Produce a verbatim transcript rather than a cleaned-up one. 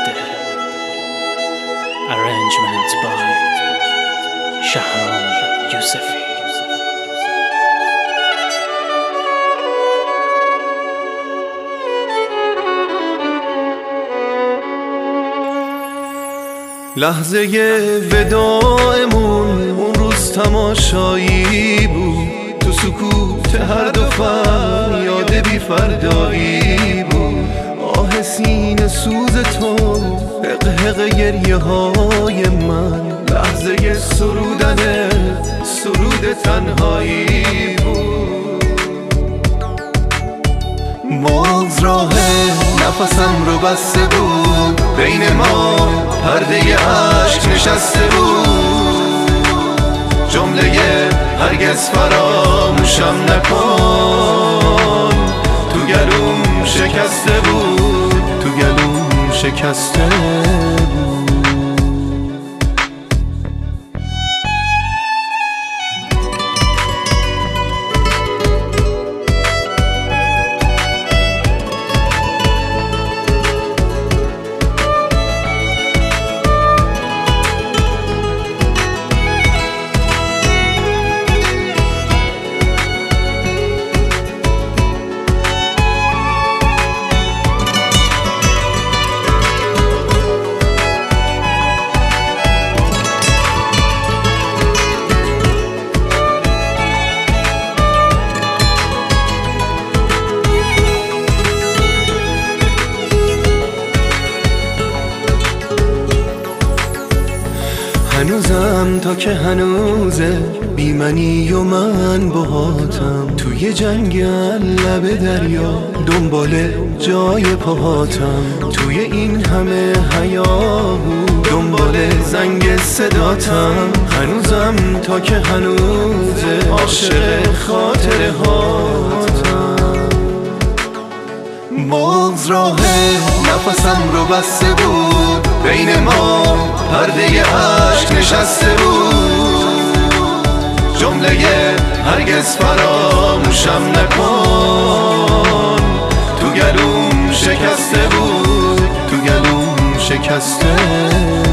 بوده. Arrangement by شهرام یوسفی. لحظه وداعمون اون روز تماشایی بود، تو سکوت هر دو فر یاد بی فردایی بود. آه سینه سوز تو، حق حق گریه های من، لحظه سرودن سرود تنهایی بود. باز راه نفسم رو بسته بود، بین ما پرده عشق نشسته بود. جمله هرگز فراموشم نکن، تو گلوم شکسته بود، تو گلوم شکسته بود. هنوزم تا که هنوزه بیمنی و من باهاتم، توی جنگل لب دریا دنبال جای پاهاتم. توی این همه هیاهو دنبال زنگ صداتم. هنوزم تا که هنوزه عاشق خاطره هاتم. باز راه نفسم رو بسته بود، بین ما پرده عشق نشسته بود. جمله هرگز فراموشم نکن، تو گلوم شکسته بود، تو گلوم شکسته بود.